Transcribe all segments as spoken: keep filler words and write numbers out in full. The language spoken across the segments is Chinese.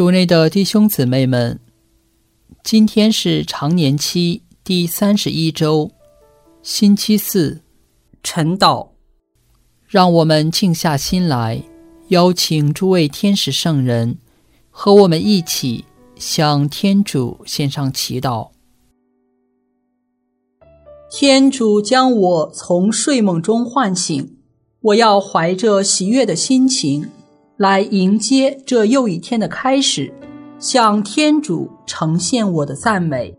主内的弟兄姊妹们，今天是常年期第三十一周，星期四，晨祷。让我们静下心来，邀请诸位天使圣人和我们一起向天主献上祈祷。 天主将我从睡梦中唤醒，我要怀着喜悦的心情来迎接这又一天的开始，向天主呈现我的赞美。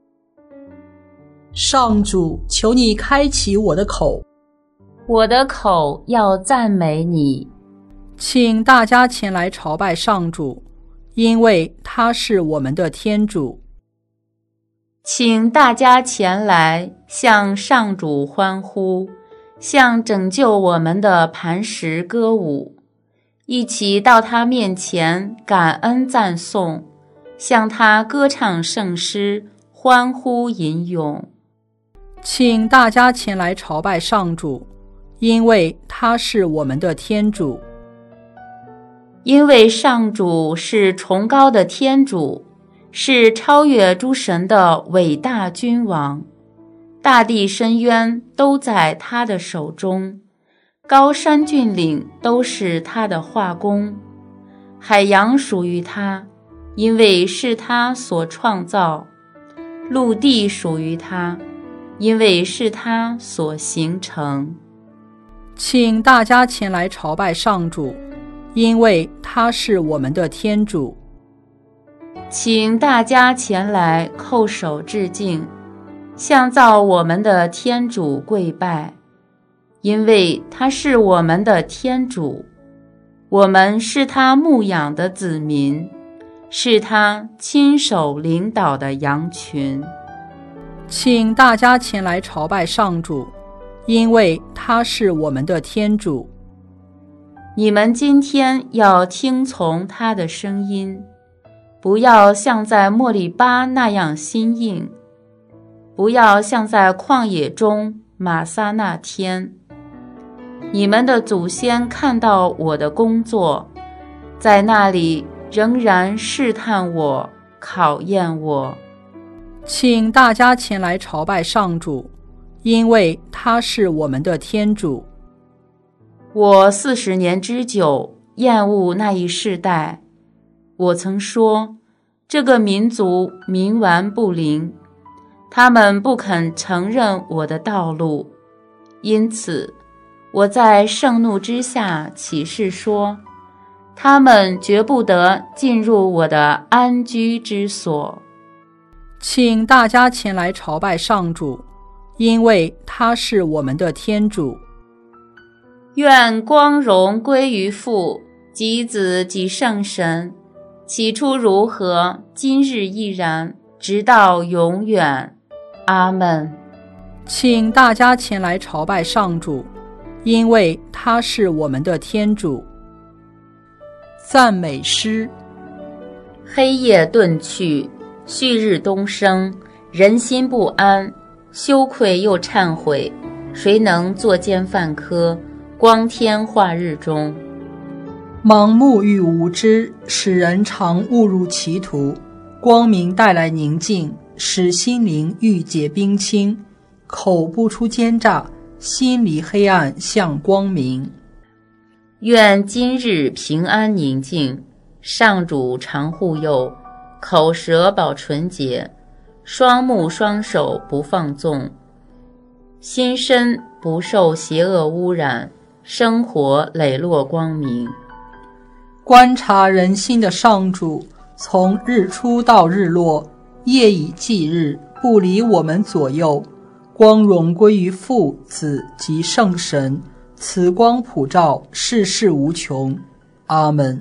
上主，求你开启我的口， 我的口要赞美你。 请大家前来朝拜上主，因为他是我们的天主。 请大家前来向上主欢呼，向拯救我们的磐石歌舞，一起到他面前感恩赞颂，向他歌唱圣诗，欢呼吟咏。 请大家前来朝拜上主，因为他是我们的天主。 因为上主是崇高的天主，是超越诸神的伟大君王，大地深渊都在他的手中，高山峻岭都是他的画工，海洋属于他，因为是他所创造；陆地属于他，因为是他所形成。 请大家前来朝拜上主，因为他是我们的天主。 请大家前来叩首致敬，向造我们的天主跪拜，因为他是我们的天主，我们是他牧养的子民，是他亲手领导的羊群。 请大家前来朝拜上主，因为他是我们的天主。 你们今天要听从他的声音，不要像在莫利巴那样心硬，不要像在旷野中玛撒那天。你们的祖先看到我的工作，在那里仍然试探我，考验我。 请大家前来朝拜上主，因为他是我们的天主。 我四十年之久厌恶那一世代，我曾说，这个民族冥顽不灵，他们不肯承认我的道路，因此我在盛怒之下起誓说，他们绝不得进入我的安居之所。 请大家前来朝拜上主，因为他是我们的天主。 愿光荣归于父及子及圣神，起初如何，今日亦然，直到永远。阿们。 请大家前来朝拜上主，因为他是我们的天主。赞美诗。 黑夜遁去，旭日东升，人心不安，羞愧又忏悔，谁能作奸犯科，光天化日中？ 盲目与无知使人常误入歧途，光明带来宁静，使心灵郁结冰清，口不出奸诈，心离黑暗向光明。 愿今日平安宁静，上主常护佑，口舌保纯洁，双目双手不放纵，心身不受邪恶污染，生活磊落光明。 观察人心的上主，从日出到日落，夜以继日，不离我们左右。光荣归于父、子及圣神，慈光普照，世世无穷。阿们。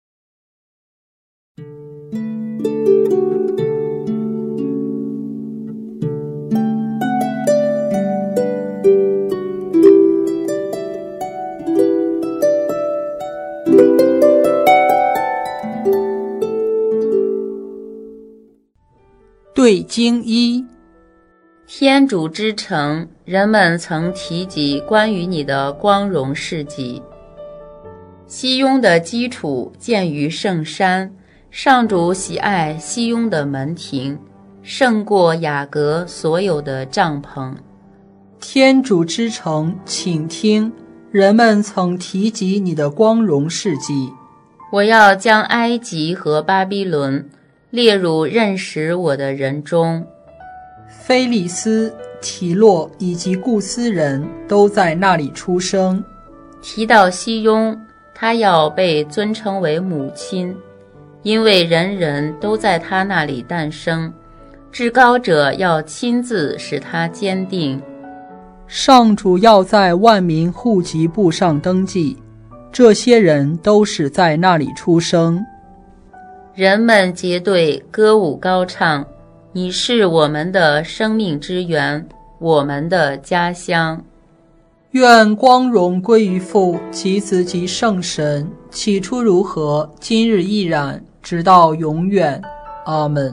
对经一。 天主之城，人们曾提及关于你的光荣事迹。西雍的基础建于圣山， 上主喜爱西雍的门庭，胜过雅各所有的帐篷。 天主之城，请听，人们曾提及你的光荣事迹。 我要将埃及和巴比伦列入认识我的人中。 菲利斯、提洛以及顾斯人都在那里出生。 提到西雍，他要被尊称为母亲，因为人人都在他那里诞生，至高者要亲自使他坚定。 上主要在万民户籍簿上登记，这些人都是在那里出生。 人们结队歌舞高唱，你是我们的生命之源，我们的家乡。 愿光荣归于父及子及圣神，起初如何，今日亦然，直到永远。阿们。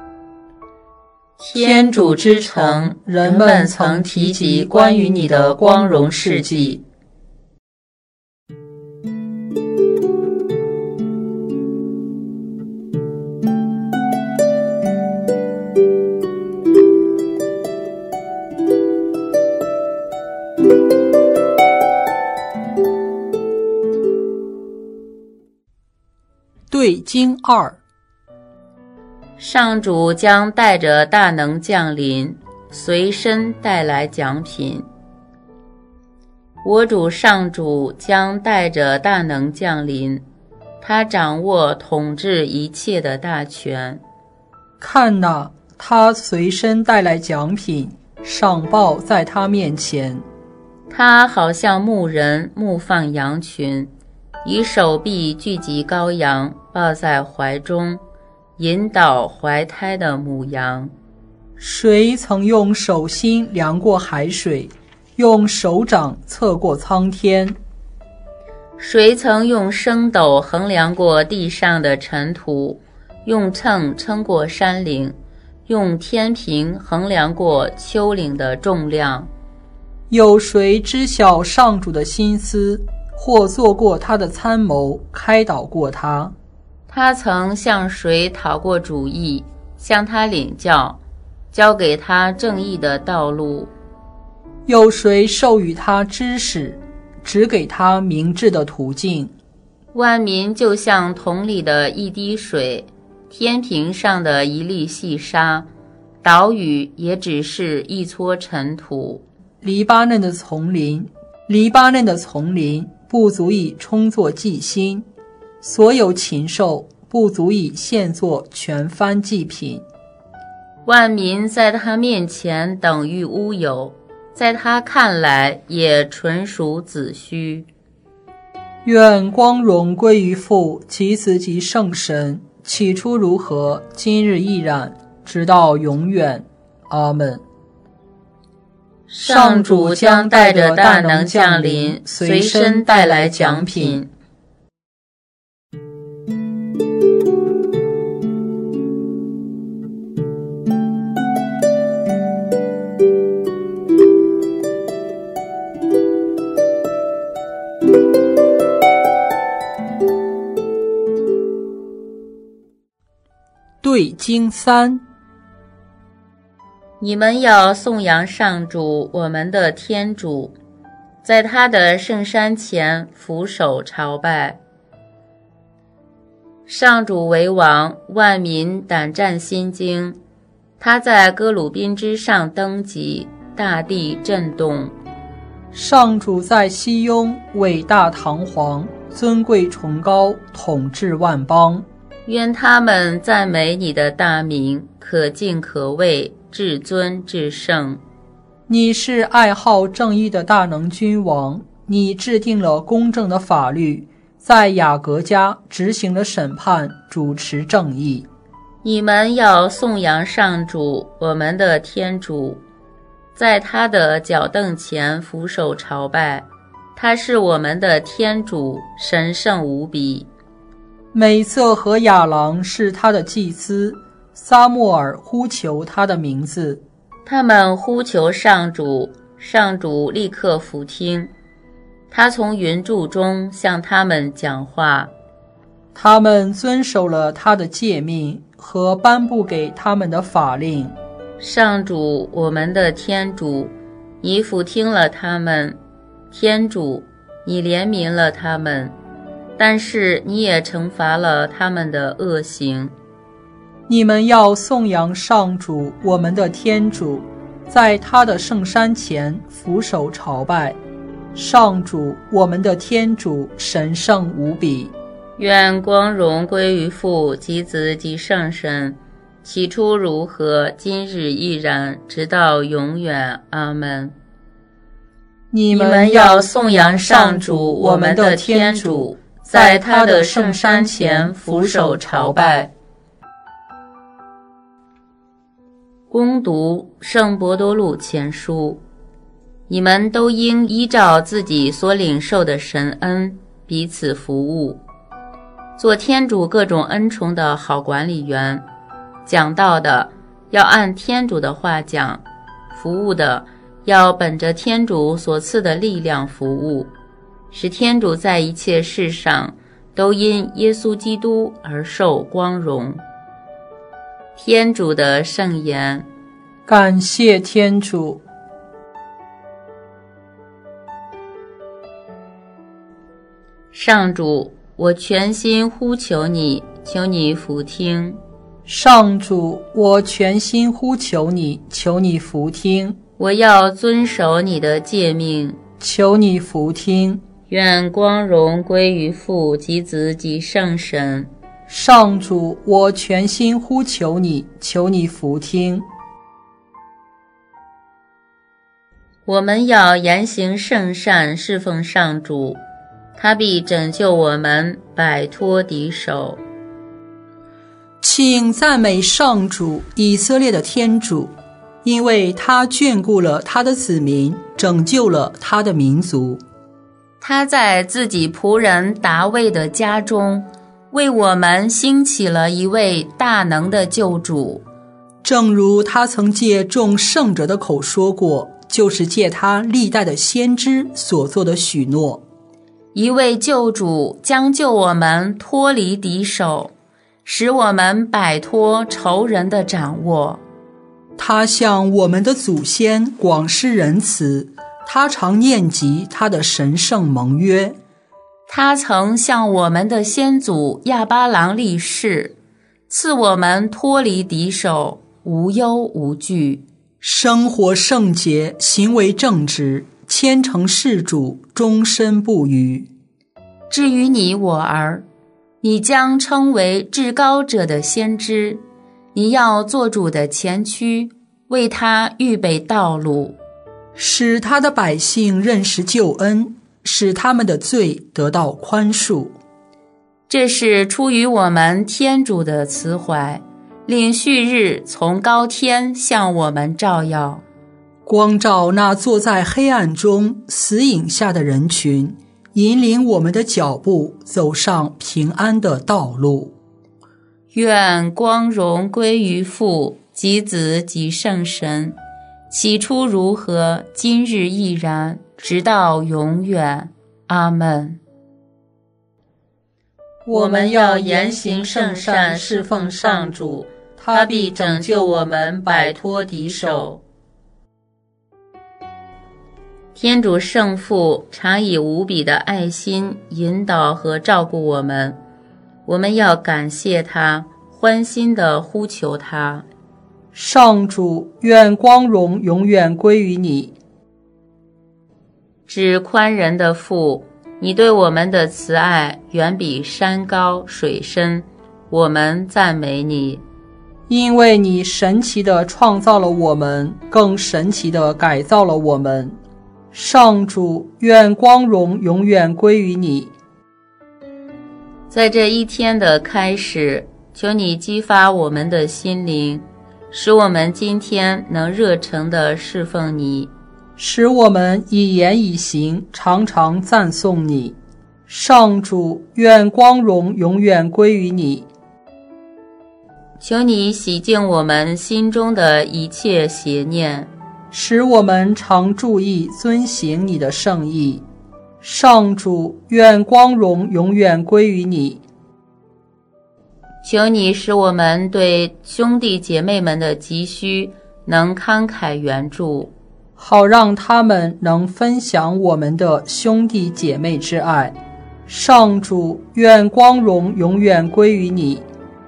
天主之城，人们曾提及关于你的光荣事迹。 对经二。 上主将带着大能降临，随身带来奖品。我主上主将带着大能降临，他掌握统治一切的大权。 看哪，他随身带来奖品，上报在他面前。 他好像牧人牧放羊群，以手臂聚集羔羊，抱在怀中，引导怀胎的母羊。 谁曾用手心量过海水，用手掌测过苍天？ 谁曾用升斗衡量过地上的尘土，用秤称过山岭，用天平衡量过丘陵的重量？ 有谁知晓上主的心思，或做过他的参谋，开导过他？ 他曾向谁讨过主意，向他领教，教给他正义的道路？ 有谁授予他知识，指给他明智的途径？ 万民就像桶里的一滴水，天平上的一粒细沙，岛屿也只是一撮尘土。 黎巴嫩的丛林，黎巴嫩的丛林不足以充作祭薪，所有禽兽不足以献作全番祭品。 万民在他面前等于乌有，在他看来也纯属子虚。 愿光荣归于父及子及圣神，起初如何，今日亦然，直到永远。阿们。 上主将带着大能降临，随身带来奖品。 对经三。 你们要颂扬上主，我们的天主，在他的圣山前俯首朝拜。上主为王，万民胆战心惊。他在哥鲁宾之上登基，大地震动。 上主在西雍伟大堂皇，尊贵崇高，统治万邦。 愿他们赞美你的大名，可敬可畏，至尊至圣。 你是爱好正义的大能君王，你制定了公正的法律，在雅各家执行了审判，主持正义。 你们要颂扬上主，我们的天主，在他的脚凳前俯首朝拜。他是我们的天主，神圣无比。 美色和亚郎是他的祭司，撒默尔呼求他的名字。 他们呼求上主，上主立刻俯听。他从云柱中向他们讲话。 他们遵守了他的诫命和颁布给他们的法令。 上主，我们的天主，你俯听了他们，天主，你怜悯了他们，但是你也惩罚了他们的恶行。 你们要颂扬上主，我们的天主，在他的圣山前俯首朝拜。上主，我们的天主，神圣无比。 愿光荣归于父及子及圣神，起初如何，今日亦然，直到永远。阿们。 你你们要颂扬上主，我们的天主，在他的圣山前俯首朝拜。恭读圣伯多禄前书，你们都应依照自己所领受的神恩彼此服务，做天主各种恩宠的好管理员。讲道的要按天主的话讲，服务的要本着天主所赐的力量服务，使天主在一切事上都因耶稣基督而受光荣。天主的圣言。 感谢天主。 上主，我全心呼求你，求你俯听。 上主，我全心呼求你，求你俯听。 我要遵守你的诫命， 求你俯听。 愿光荣归于父及子及圣神。 上主，我全心呼求你，求你俯听。 我们要言行圣善，侍奉上主，他必拯救我们，摆脱敌手。 请赞美上主，以色列的天主，因为他眷顾了他的子民，拯救了他的民族。 他在自己仆人达味的家中，为我们兴起了一位大能的救主， 正如他曾借众圣者的口说过，就是借他历代的先知所做的许诺。 一位救主将救我们脱离敌手，使我们摆脱仇人的掌握。 他向我们的祖先广施仁慈，他常念及他的神圣盟约。 他曾向我们的先祖亚巴郎立誓，赐我们脱离敌手，无忧无惧， 生活圣洁，行为正直，虔诚事主，终身不渝。 至于你我儿，你将称为至高者的先知，你要做主的前驱，为他预备道路， 使他的百姓认识救恩，使他们的罪得到宽恕。 这是出于我们天主的慈怀，令旭日从高天向我们照耀， 光照那坐在黑暗中死影下的人群，引领我们的脚步走上平安的道路。 愿光荣归于父及子及圣神，起初如何，今日亦然，直到永远。阿们。我们要言行圣善，侍奉上主，他必拯救我们，摆脱敌手。天主圣父常以无比的爱心引导和照顾我们，我们要感谢他，欢欣地呼求他。 上主，愿光荣永远归于你。 至宽仁的父，你对我们的慈爱远比山高水深，我们赞美你。 因为你神奇地创造了我们，更神奇地改造了我们。上主，愿光荣永远归于你。 在这一天的开始，求你激发我们的心灵，使我们今天能热诚地侍奉你， 使我们以言以行常常赞颂你。上主，愿光荣永远归于你。 求你洗净我们心中的一切邪念， 使我们常注意遵行你的圣意。上主，愿光荣永远归于你。 求你使我们对兄弟姐妹们的急需能慷慨援助， 好让他们能分享我们的兄弟姐妹之爱。上主，愿光荣永远归于你。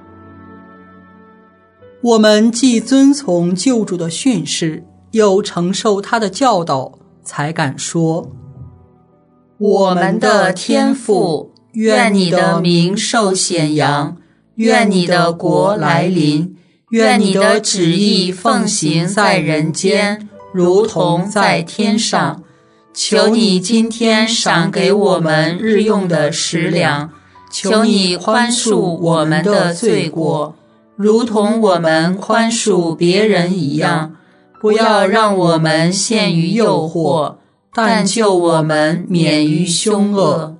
我们既遵从救主的训示，又承受他的教导，才敢说： 我们的天父，愿你的名受显扬，愿你的国来临，愿你的旨意奉行在人间，如同在天上。求你今天赏给我们日用的食粮，求你宽恕我们的罪过，如同我们宽恕别人一样。不要让我们陷于诱惑，但救我们免于凶恶。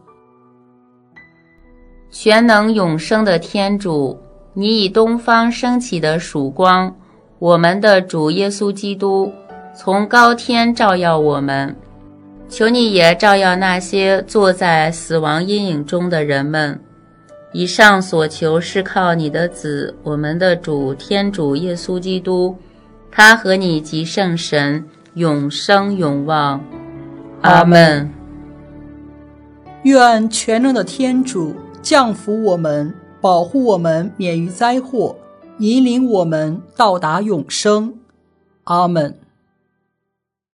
全能永生的天主，你以东方升起的曙光，我们的主耶稣基督，从高天照耀我们。求你也照耀那些坐在死亡阴影中的人们。以上所求是靠你的子，我们的主天主耶稣基督，他和你及圣神永生永望。阿们。 愿全能的天主降福我们，保护我们免于灾祸，引领我们到达永生。阿们。